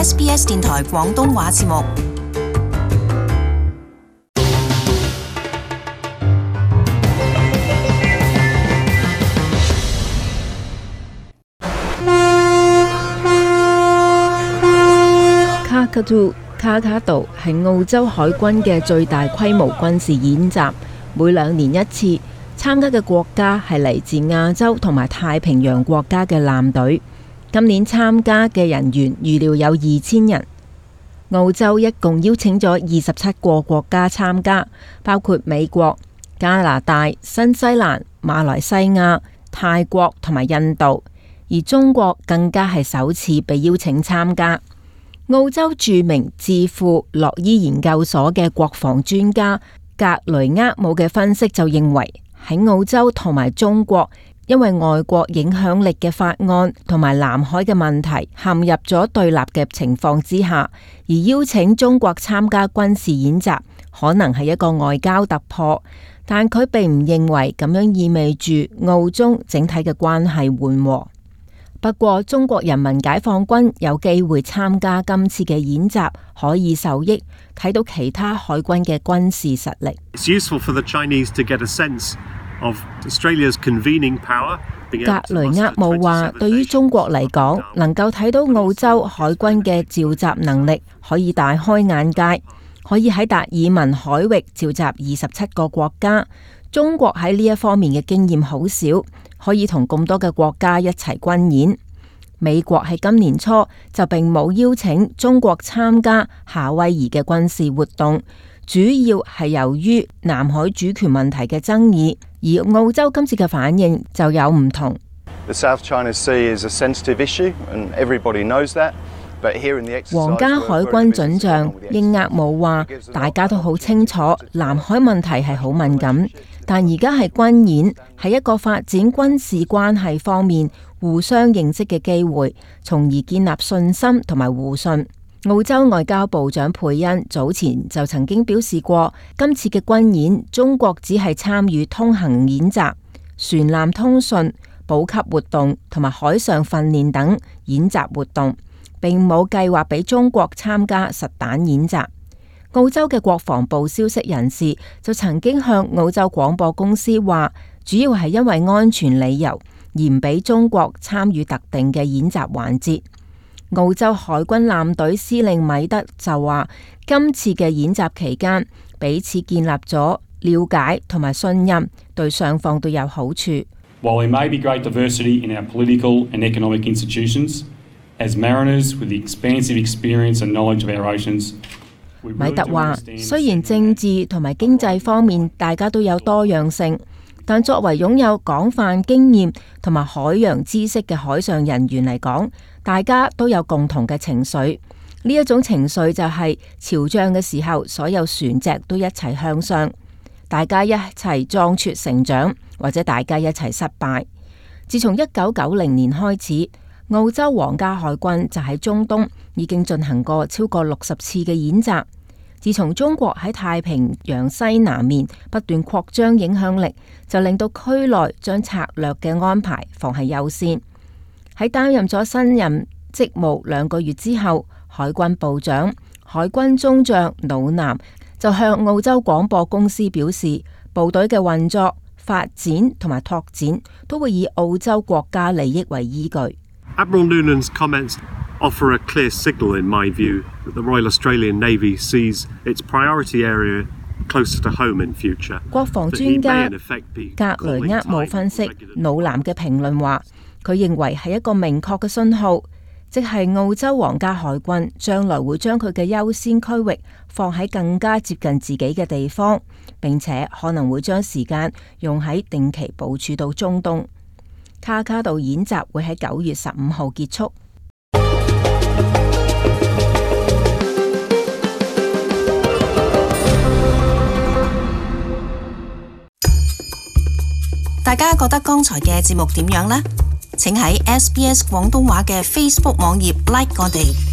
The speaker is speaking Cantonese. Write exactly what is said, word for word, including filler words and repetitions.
S B S 電台廣東話節目。 卡卡杜卡卡杜係澳洲海軍嘅最大規模軍事演習，每兩年一次，參加嘅國家係嚟自亞洲同埋太平洋國家嘅艦隊。今年參加嘅人員預料有二千人。澳洲一共邀請咗二十七個國家參加，包括美國、加拿大、新西蘭、馬來西亞、泰國同埋印度，而中國更加係首次被邀請參加。澳洲著名智庫洛伊研究所嘅國防專家格雷厄姆嘅分析就認為，喺澳洲同埋中國因為外國影響力嘅法案同埋南海嘅問題陷入咗對立嘅情況之下，而邀請中國參加軍事演習可能係一個外交突破，但佢並唔認為咁樣意味住澳中整體嘅關係緩和。不過，中國人民解放軍有機會參加今次嘅演習，可以受益，睇到其他海軍嘅軍事實力。 It's useful for the Chinese to get a sense of Australia's convening power. 格雷厄姆話，對於中國嚟講，能夠睇到澳洲海軍嘅召集能力，可以大開眼界，可以喺達爾文海域召集二十七個國家。中國喺呢一方面嘅經驗好少，可以同咁多嘅國家一齊軍演。美國喺今年初就並冇邀請中國參加夏威夷嘅軍事活動，主要係由於南海主權問題嘅爭議，而澳洲今次嘅反應就有唔同。 The South China Sea is a sensitive issue, and everybody knows that. 皇家海軍准將英厄姆話，大家都好清楚南海問題係好敏感，但而家係軍演，係一個發展軍事關係方面互相認識嘅機會，從而建立信心同埋互信。澳洲外交部長佩恩早前就曾經表示過，今次嘅軍演，中國只係參與通行演習、船艦通訊、補給活動同埋海上訓練等演習活動，並冇計劃俾中國參加實彈演習。澳洲嘅國防部消息人士就曾經向澳洲廣播公司話，主要係因為安全理由而唔俾中國參與特定嘅演習環節。澳洲海軍艦隊司令米德就話，今次嘅演習期間，彼此建立咗了解同埋信任，對雙方都有好處。 While there may be great diversity in our political and economic institutions, as mariners with the expansive experience and knowledge of our oceans, 米特話，雖然政治同埋經濟方面大家都有多樣性，但作為擁有廣泛經驗同埋海洋知識嘅海上人員嚟講，大家都有共同嘅情緒。呢一種情緒就係潮漲嘅時候，所有船隻都一齊向上，大家一齊壯闊成長，或者大家一齊失敗。自從一九九零年開始，澳洲皇家海軍就喺中東已經進行過超過六十次嘅演習。自從中國喺太平洋西南面不斷擴張影響力，就令到區內將策略嘅安排放喺優先。喺擔任咗新任職務兩個月之後，海軍部長海軍中將魯南就向澳洲廣播公司表示，部隊嘅運作、發展同埋拓展都會以澳洲國家利益為依據。 Admiral Noonan's comments offer a clear signal, in my view, that the Royal Australian Navy sees its priority area closer to home in future. 國防專家格雷厄姆分析魯南嘅評論話，佢認為係一個明確嘅信號，即係澳洲皇家海軍將來會將佢嘅優先區域放喺更加接近自己嘅地方，並且可能會將時間用喺定期部署到中東。卡卡杜演習會喺九月十五號結束。 大家覺得剛才嘅節目點樣呢？請喺 S B S 廣東話嘅 Facebook 網頁 like 我哋。